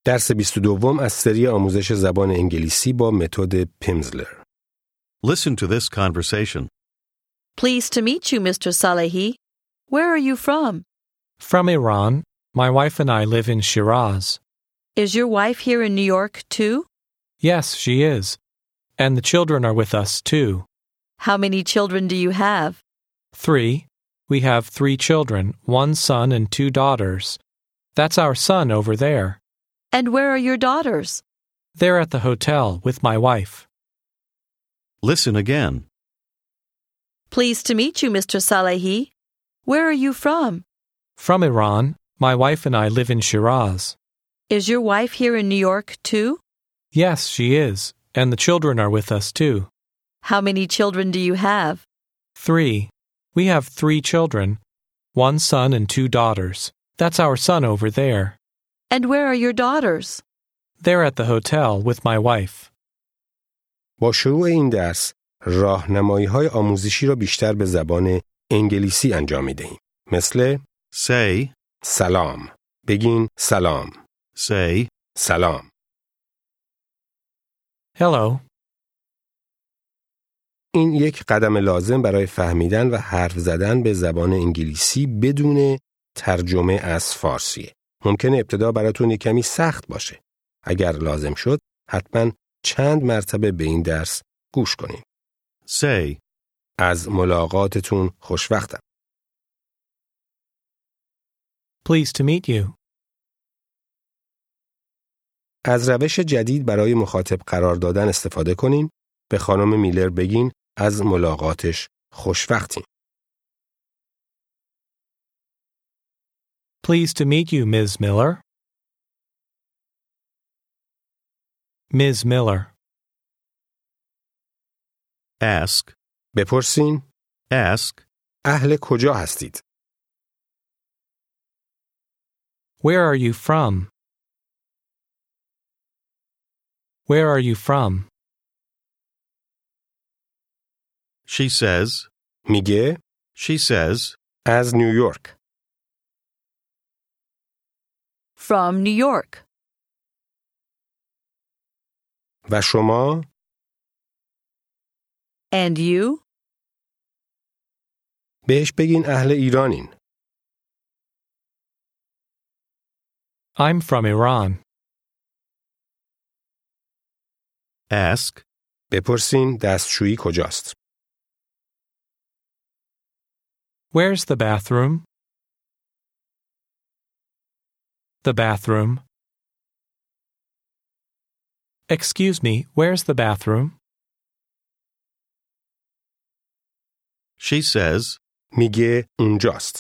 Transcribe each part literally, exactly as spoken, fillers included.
درس بیست و دو از سری آموزش زبان انگلیسی با متد پیمزلر. Listen to this conversation. Pleased to meet you, Mister Salehi. Where are you from? From Iran. My wife and I live in Shiraz. Is your wife here in New York, too? Yes, she is. And the children are with us, too. How many children do you have? Three. We have three children, one son and two daughters. That's our son over there. And where are your daughters? They're at the hotel with my wife. Listen again. Pleased to meet you, Mister Salehi. Where are you from? From Iran. My wife and I live in Shiraz. Is your wife here in New York, too? Yes, she is. And the children are with us, too. How many children do you have? Three. We have three children, one son and two daughters. That's our son over there. And where are your daughters? They're at the hotel with my wife. با شروع این درس راهنمایی‌های آموزشی را بیشتر به زبان انگلیسی انجام می‌دهیم. مثل Say, سلام. بگین سلام. say, سلام. Hello. این یک قدم لازم برای فهمیدن و حرف زدن به زبان انگلیسی بدون ترجمه از فارسیه. ممکنه ابتدا براتون یک کمی سخت باشه. اگر لازم شد حتما چند مرتبه به این درس گوش کنید. say, از ملاقاتتون خوشوقتم. Pleased to meet you. از روش جدید برای مخاطب قرار دادن استفاده کنین. به خانم میلر بگین از ملاقاتش خوشوقتیم. Pleased to meet you, Miz Miller. Miz Miller. ask, بپرسین ask, اهل کجا هستید؟ Where are you from? Where are you from? she says, میگه she says, از نیویورک. From New York. و شما؟ And you? بهش بگین اهل ایرانین. I'm from Iran. ask, بپرسین دستشویی کجاست؟ Where's the bathroom? The bathroom. Excuse me, where's the bathroom? she says, میگه اونجاست.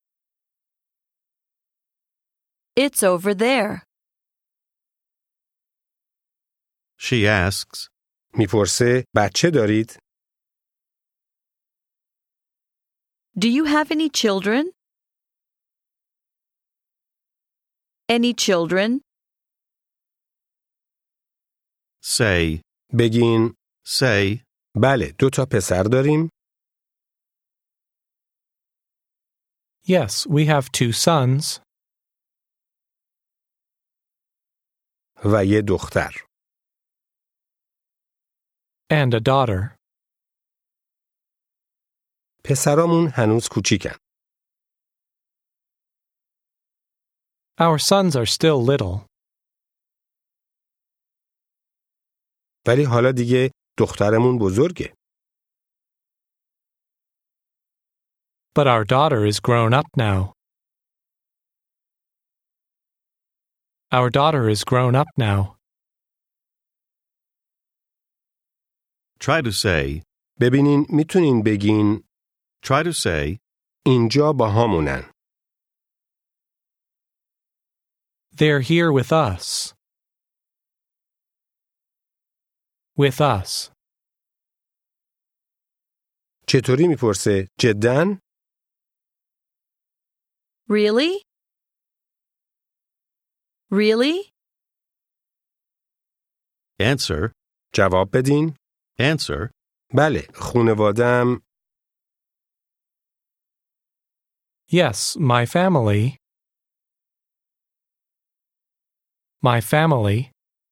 It's over there. she asks, میپرسه بچه دارید؟ Do you have any children? Any children? say, بگین say, بله دو تا پسر داریم Yes, we have two sons و یه دختر. and a daughter. پسرامون هنوز کوچیکن. Our sons are still little, ولی حالا دیگه دخترمون بزرگه. but our daughter is grown up now. Our daughter is grown up now. try to say, ببینین میتونین بگین try to say, اینجا با همونن. They're here with us. With us. چطوری میپرسه؟ جدن؟ Really? Really? answer, جواب بدین answer, بله خونوادم Yes, my family. My family.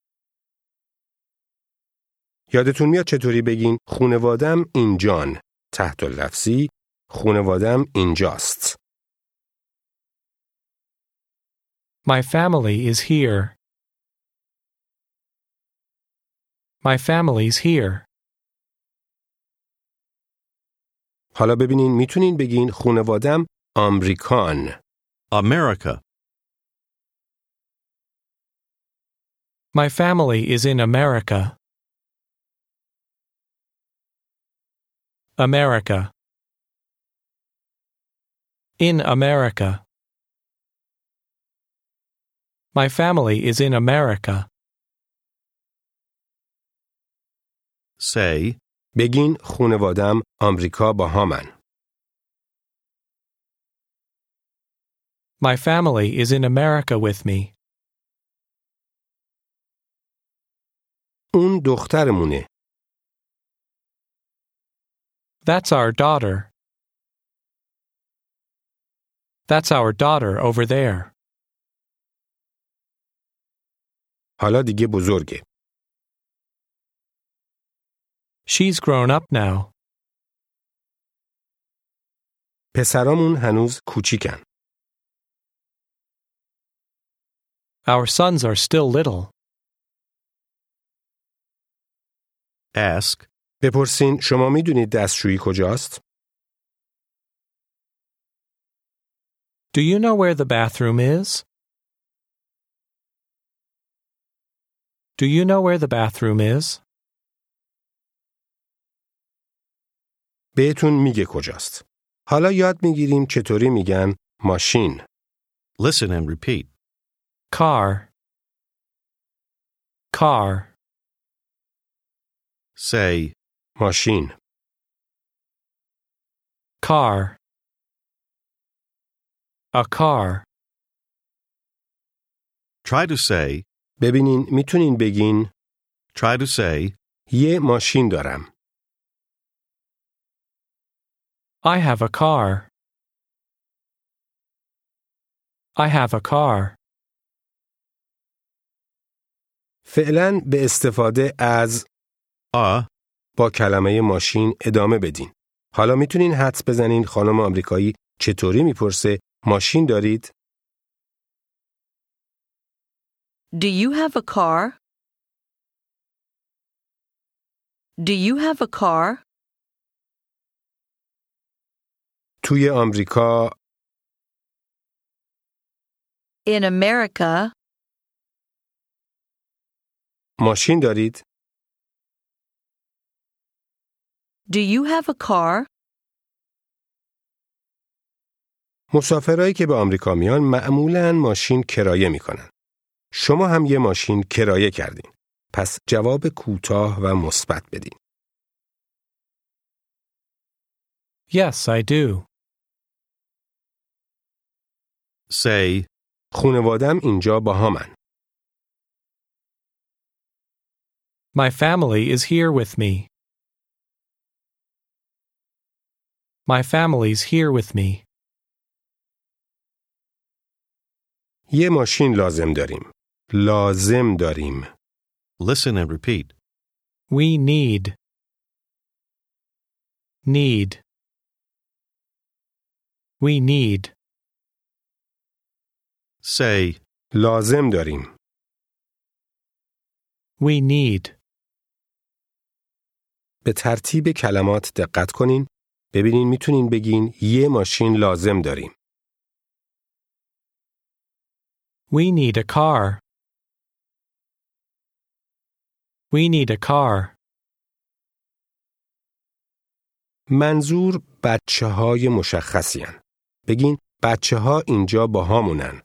یادتون میاد چطوری بگین خونوادم اینجان. تحت اللفظی خونوادم اینجاست. My family is here. My family's here. حالا ببینین میتونین بگین خونوادم آمریکان. America. My family is in America. America. In America. My family is in America. Say, بگین خونوادم آمریکا باهامن. My family is in America with me. اون دخترمونه. That's our daughter. That's our daughter over there. حالا دیگه بزرگه. She's grown up now. پسرامون هنوز کوچیکن. Our sons are still little. ask, بپرسین شما میدونید دستشویی کجاست؟ Do you know where the bathroom is? Do you know where the bathroom is? بهتون میگه کجاست. حالا یاد میگیریم چطوری میگن ماشین. listen and repeat. Car. Car. Say, ماشین. Car. A car. try to say, ببینین میتونین بگین try to say, یه ماشین دارم. I have a car. I have a car. فعلاً به استفاده از a, با کلمه ماشین ادامه بدین. حالا میتونین حدس بزنین خانم آمریکایی چطوری میپرسه ماشین دارید؟ Do you have a car? Do you have a car? توی آمریکا In America, ماشین دارید؟ do you have a car? مسافرایی که به آمریکا میان معمولاً ماشین کرایه میکنن. شما هم یه ماشین کرایه کردین. پس جواب کوتاه و مثبت بدین. Yes, I do. say, خونوادم اینجا باهامن. My family is here with me. My family's here with me. یه ماشین لازم داریم. لازم داریم. listen and repeat. We need. Need. We need. Say, لازم داریم. We need. به ترتیب کلمات دقت کنین. ببینین میتونین بگین یه ماشین لازم داریم. We need a car. We need a car. منظور بچه های مشخصی هن. بگین بچه ها اینجا باهامونن.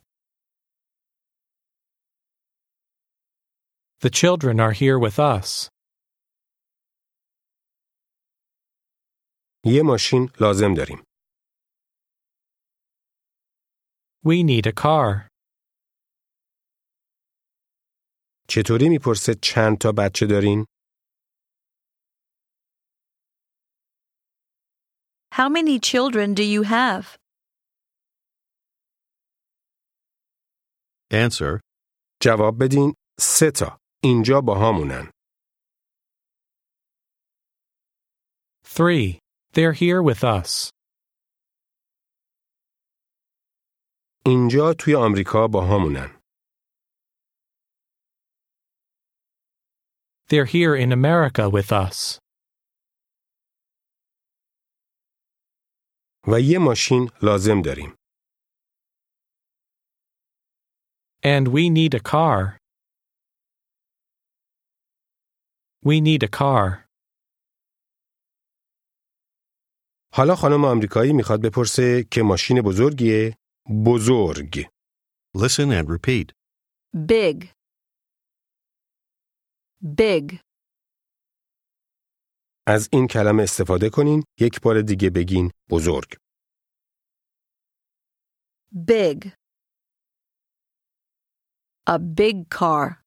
The children are here with us. یه ماشین لازم داریم. We need a car. چطوری میپرسه چند تا بچه دارین؟ How many children do you have? answer, جواب بدین سه تا. اینجا با همونن. Three. They're here with us. اینجا توی آمریکا با همونن. They're here in America with us. و یه ماشین لازم داریم. And we need a car. We need a car. حالا خانم آمریکایی میخواد بپرسه که ماشین بزرگیه؟ بزرگ. Listen and repeat. Big. Big. از این کلمه استفاده کنین. یک بار دیگه بگین بزرگ. Big. A big car.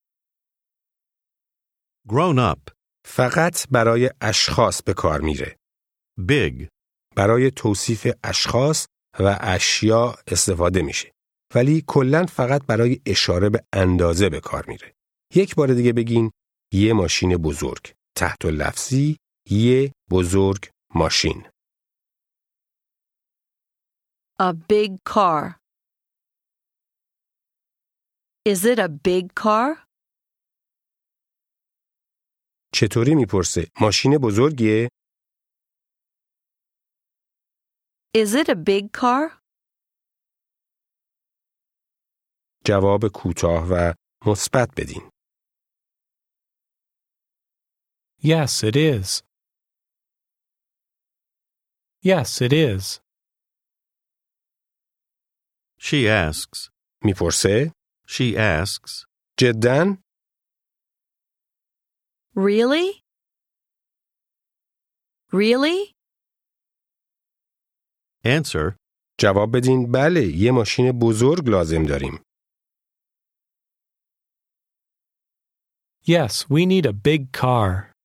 Grown up. فقط برای اشخاص به کار میره. Big. برای توصیف اشخاص و اشیا استفاده میشه. ولی کلاً فقط برای اشاره به اندازه به کار میره. یک بار دیگه بگین یه ماشین بزرگ. تحت لفظی یه بزرگ ماشین. A big car. Is it a big car? چطوری میپرسه؟ ماشین بزرگیه؟ Is it a big car? جواب کوتاه و مثبت بدین. Yes, it is. Yes, it is. She asks. میپرسه؟ She asks. جداً؟ Really? Really? Answer. جواب بدین بله یه ماشین بزرگ لازم داریم. Yes, we need a big car.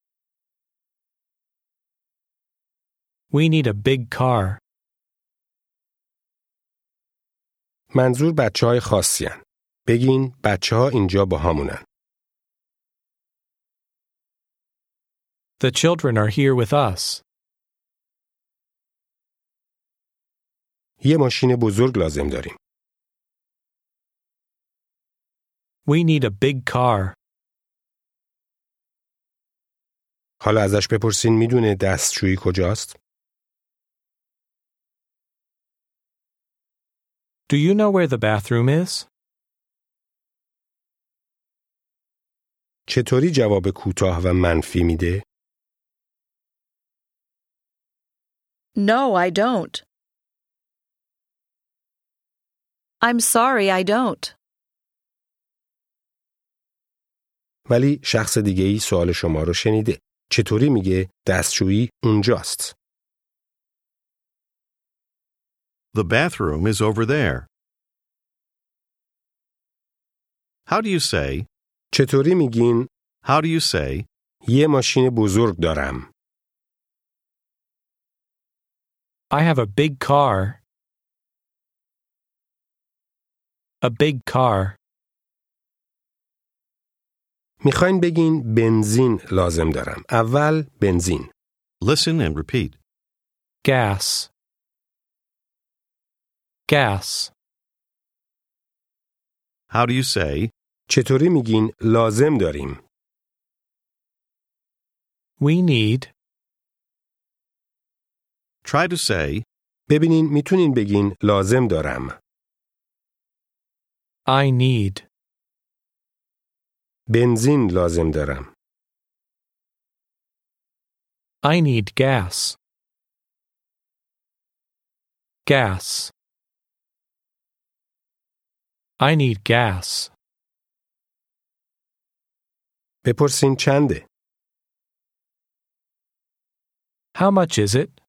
We need a big car. منظور بچه های خاصی هن. بگین بچه ها اینجا با همونن. The children are here with us. یه ماشین بزرگ لازم داریم. We need a big car. حالا ازش بپرسین میدونه دستشویی کجاست؟ Do you know where the bathroom is? چطوری جواب کوتاه و منفی میده؟ No, I don't. I'm sorry, I don't. ولی شخص دیگه ای سوال شما رو شنیده. چطوری میگه دستشویی اونجاست؟ The bathroom is over there. How do you say? چطوری میگین How do you say? یه ماشین بزرگ دارم؟ I have a big car. A big car. میخواین بگین بنزین لازم دارم. اول بنزین. Listen and repeat. Gas. Gas. How do you say? چطوری میگین لازم داریم؟ We need. Try to say. ببینین میتونین بگین لازم دارم. I need. بنزین لازم دارم. I need gas. Gas. I need gas. بپرسین چنده؟ How much is it?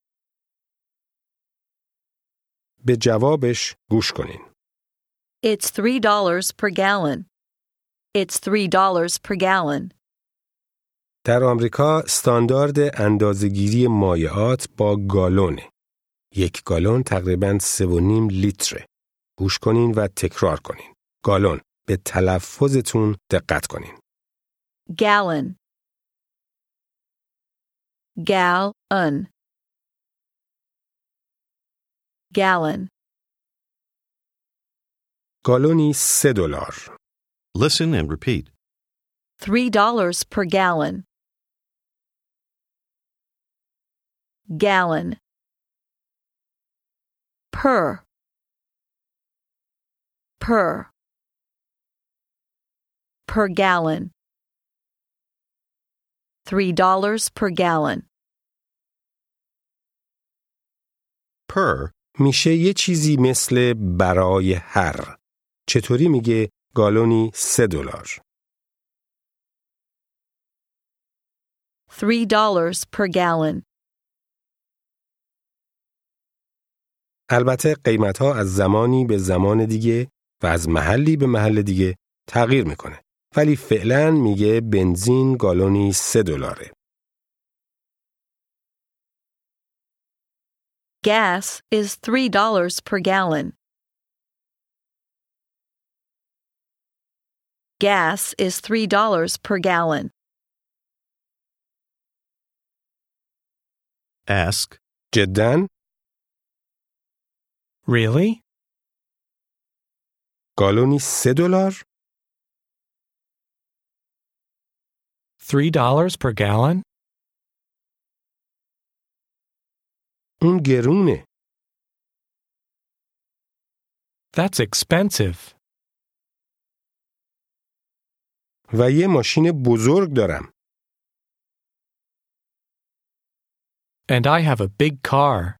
به جوابش گوش کنین. It's three dollars per gallon. It's three dollars per gallon. در آمریکا استاندارد اندازه‌گیری مایعات با گالونه. یک گالون تقریباً سه و نیم لیتره. گوش کنین و تکرار کنین. گالون به تلفظتون دقت کنین. Gallon. Gallon. Gallon. گالونی سه دلار. Listen and repeat. Three dollars per gallon. Gallon. Per. Per. Per gallon. Three dollars per gallon. Per. میشه یه چیزی مثل برای هر. چطوری میگه گالونی سه دلار؟ Three dollars per gallon. البته قیمت‌ها از زمانی به زمان دیگه و از محلی به محل دیگه تغییر میکنه. ولی فعلاً میگه بنزین گالونی سه دلاره. Gas is three dollars per gallon. Gas is three dollars per gallon. Ask. جداً؟ Really? گالونی سه دلار؟ Three dollars per gallon? اون گرونه. That's expensive. و یه ماشین بزرگ دارم. And I have a big car.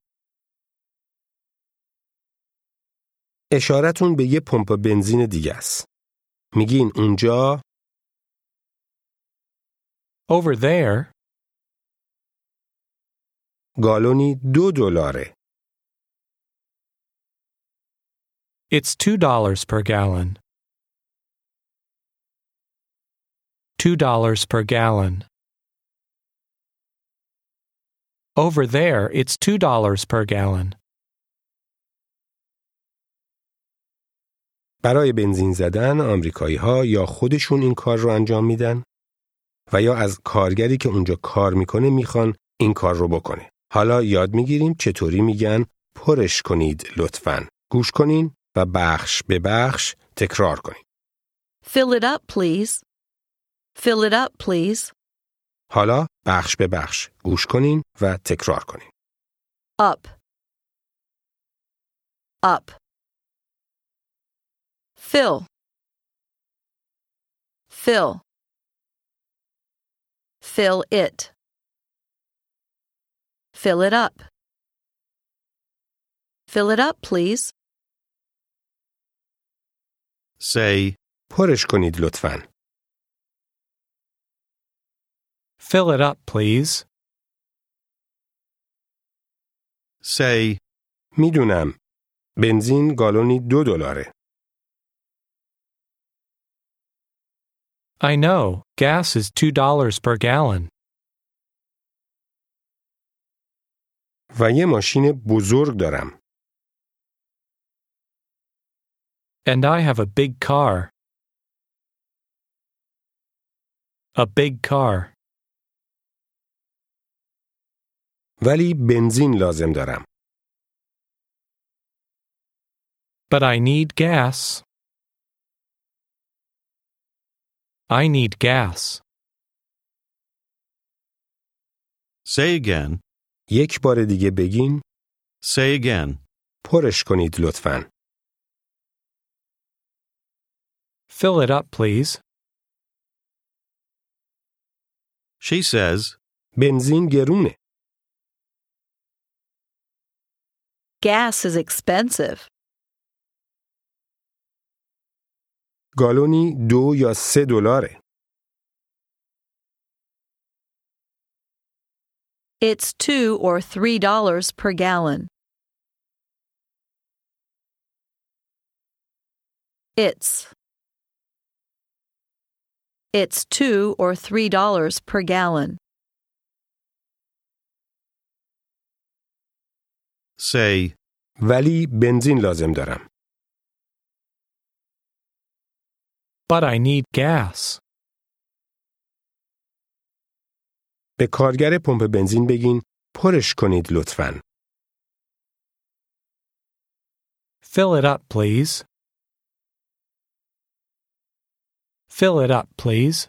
اشارتون به یه پمپ بنزین دیگه است. میگین اونجا Over there, گالونی دو دلاره. it's two dollars per gallon. Two dollars per gallon. Over there, it's two dollars per gallon. برای بنزین زدن آمریکایی‌ها یا خودشون این کار رو انجام میدن و یا از کارگری که اونجا کار میکنه میخوان این کار رو بکنه. حالا یاد میگیریم چطوری میگن پرش کنید لطفاً. گوش کنین و بخش به بخش تکرار کنین. Fill it up, please. Fill it up, please. حالا بخش به بخش گوش کنین و تکرار کنین. Up. Up. Fill. Fill. Fill it. Fill it up. Fill it up, please. Say. پرش کنید لطفاً. Fill it up, please. Say. میدونم. بنزین گالونی دو دلاره. I know, gas is two dollars per gallon. و یه ماشین بزرگ دارم. And I have a big car. A big car. ولی بنزین لازم دارم. But I need gas. I need gas. Say again. یک بار دیگه بگین. Say again. پرش کنید لطفاً. Fill it up, please. She says. بنزین گرونه. Gas is expensive. گالونی دو یا سه دلاره. It's two or three dollars per gallon. It's. It's two or three dollars per gallon. Say. ولی بنزین لازم دارم. But I need gas. به کارگر پمپ بنزین بگین پرش کنید لطفاً. Fill it up, please. Fill it up, please.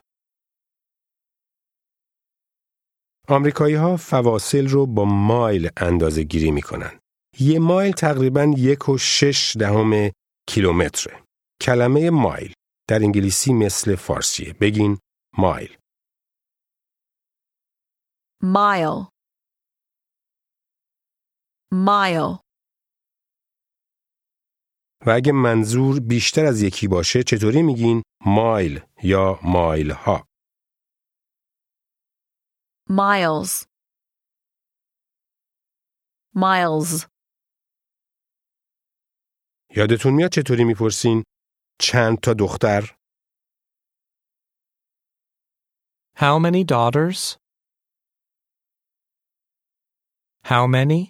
آمریکایی ها فواصل رو با مایل اندازه گیری می کنن. یه مایل تقریباً یک و شش دهم کیلومتره. کلمه مایل در انگلیسی مثل فارسیه. بگین مایل. Mile. Mile. و اگه منظور بیشتر از یکی باشه چطوری میگین مایل یا مایل ها؟ Miles. Miles. یادتون میاد چطوری میپرسین چند تا دختر؟ How many daughters? How many?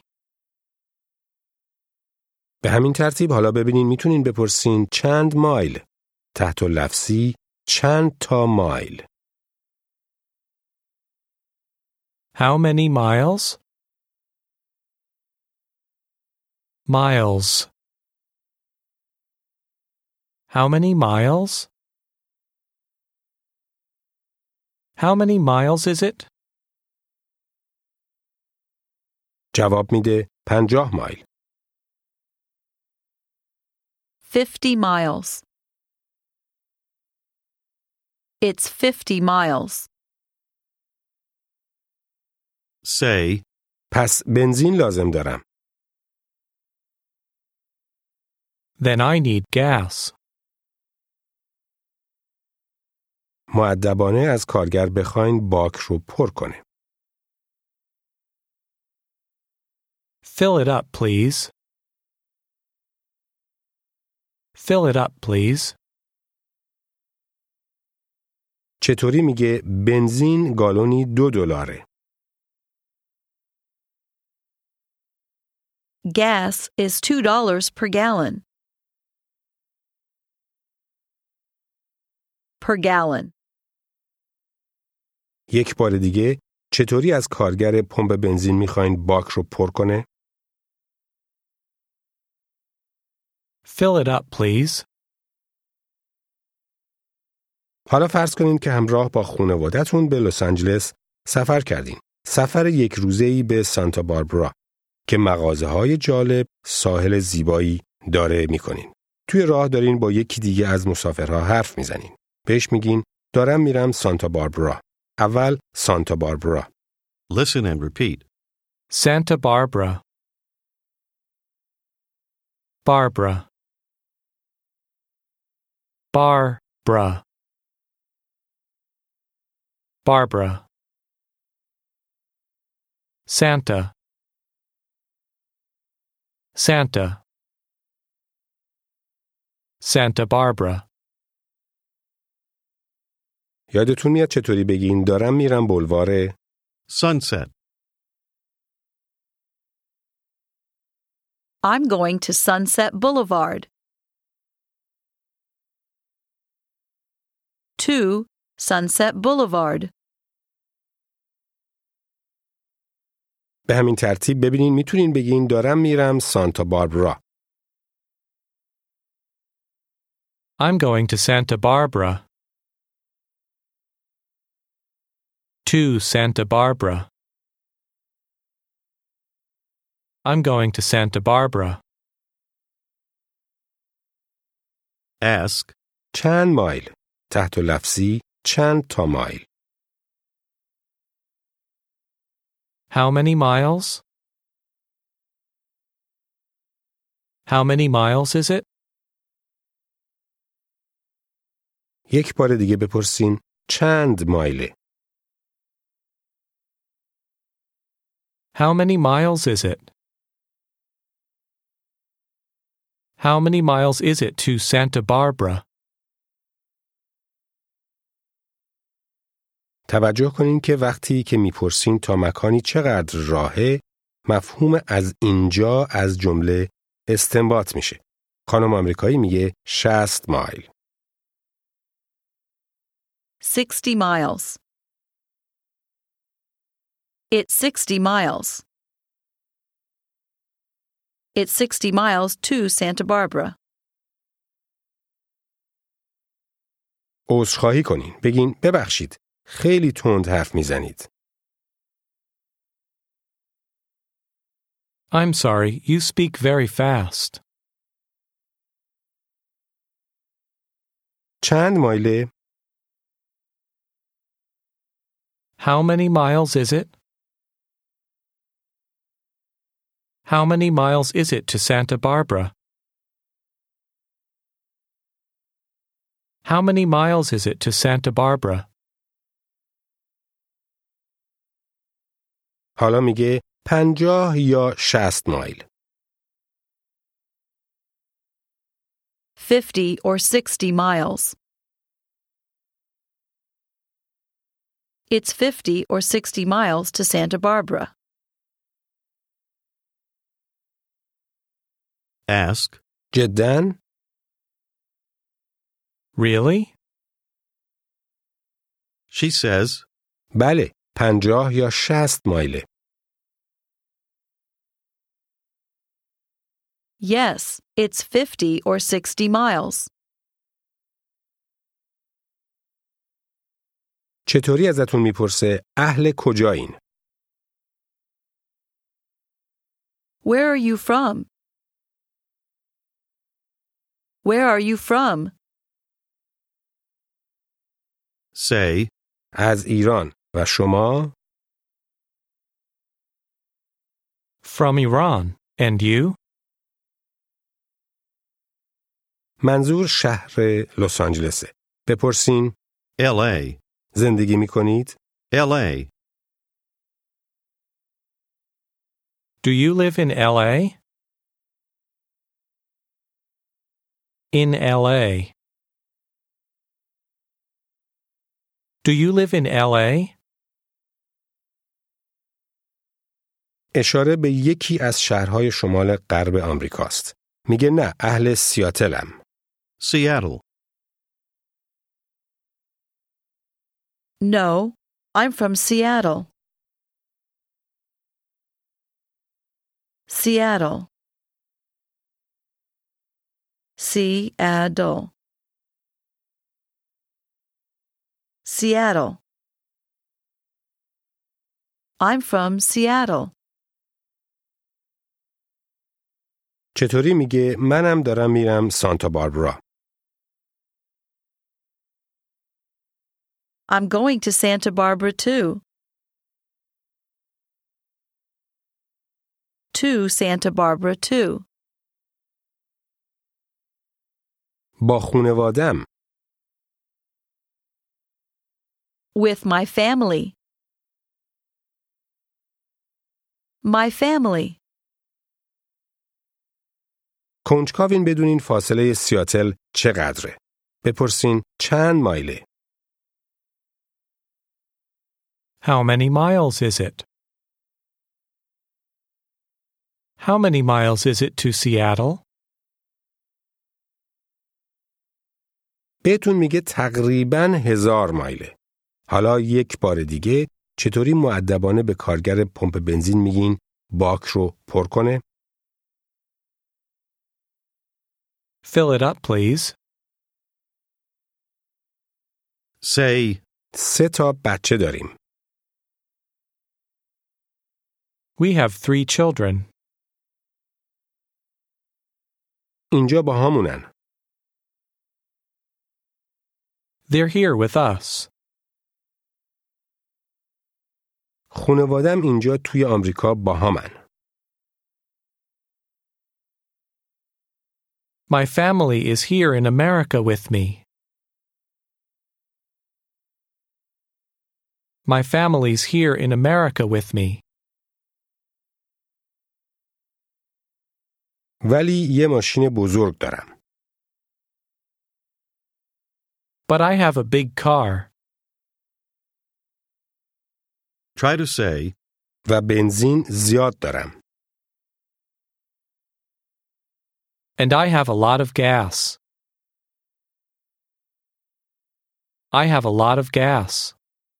به همین ترتیب حالا ببینین میتونین بپرسین چند مایل؟ تحت لفظی چند تا مایل؟ How many miles? Miles. How many miles? How many miles is it? جواب میده پنجاه مایل. Fifty miles. It's fifty miles. Say, پس بنزین لازم دارم. Then I need gas. مؤدبانه از کارگر بخواین باک رو پر کنه. Fill it up, please. Fill it up, please. چطوری میگه بنزین گالونی دو دلاره؟ Gas is two dollars per gallon. Per gallon. یک بار دیگه چطوری از کارگر پمپ بنزین میخواین باک رو پر کنه؟ Fill it up, please. حالا فرض کنین که همراه با خانواده‌تون به لس آنجلس سفر کردین. سفر یک روزه‌ای به سانتا باربرا که مغازه‌های جالب، ساحل زیبایی داره می‌کنین. توی راه دارین با یکی دیگه از مسافرها حرف میزنین. بهش میگین دارم میرم سانتا باربرا. اول سانتا باربرا. listen and repeat. Santa Barbara. Barbara. Barbara. Barbara. Santa. Santa. Santa Barbara. یادتون میاد چطوری بگین دارم میرم بلوار Sunset. I'm going to Sunset Boulevard. To Sunset Boulevard. به همین ترتیب ببینین میتونین بگین دارم میرم سانتا باربرا. I'm going to Santa Barbara. To Santa Barbara. I'm going to Santa Barbara. Ask, چند مایل؟ تحت لفظی چند تا مایل؟ How many miles? How many miles is it? یک بار دیگه بپرسین چند مایله؟ How many miles is it? How many miles is it to Santa Barbara? توجه کنین که وقتی که میپرسین تا مکانی چقدر راهه، مفهوم از اینجا از جمله استنباط میشه. خانم آمریکایی میگه شصت مایل. sixty miles. It's sixty miles. It's sixty miles to Santa Barbara. عذرخواهی کنین. بگین ببخشید. خیلی تند حرف میزنید. I'm sorry, you speak very fast. چند مایله؟ How many miles is it? How many miles is it to Santa Barbara? How many miles is it to Santa Barbara? حالا میگه پنجاه یا شصت مایل. fifty or sixty miles. It's fifty or sixty miles to Santa Barbara. Ask, جداً؟ Really? she says, بله، پنجاه یا شصت مایله. Yes, it's fifty or sixty miles. چطوری ازتون میپرسه اهل کجایین؟ Where are you from? Where are you from? say, از ایران. و شما؟ From Iran. And you? منظور شهر لس آنجلسه. بپرسین L A, زندگی میکنید؟ L A, Do you live in L A? In L A. Do you live in L A? اشاره به یکی از شهرهای شمال غرب آمریکاست. میگه نه، اهل سیاتلم. Seattle, No, I'm from Seattle. Seattle. Seattle. Seattle. I'm from Seattle. چطوری میگه منم دارم میرم سانتا باربرا. I'm going to Santa Barbara too. To Santa Barbara too. با خونوادم. With my family. My family. کنجکاوین بدونین فاصله سیاتل چقدره. بپرسین چند مایله. How many miles is it? How many miles is it to Seattle? بهتون میگه تقریباً هزار مایله. حالا یک بار دیگه چطوری مؤدبانه به کارگر پمپ بنزین میگین باک رو پر کنه؟ Fill it up, please. say, سه تا بچه داریم. We have three children. اینجا با همونن. They're here with us. خانوادم اینجا توی آمریکا با همن. My family is here in America with me. My family's here in America with me. ولی یه ماشین بزرگ دارم. But I have a big car. try to say, و بنزین زیاد دارم. And I have a lot of gas. I have a lot of gas.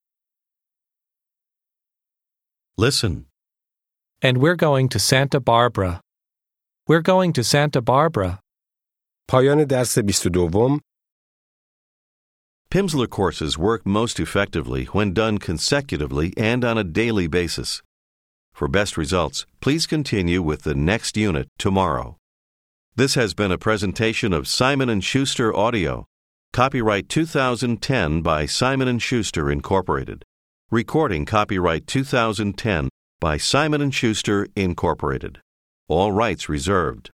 Listen. And we're going to Santa Barbara. We're going to Santa Barbara. پایان درس بیست و دو. Pimsleur courses work most effectively when done consecutively and on a daily basis. For best results, please continue with the next unit tomorrow. This has been a presentation of Simon and Schuster Audio. Copyright two thousand ten by Simon and Schuster, Incorporated. Recording copyright two thousand ten by Simon and Schuster, Incorporated. All rights reserved.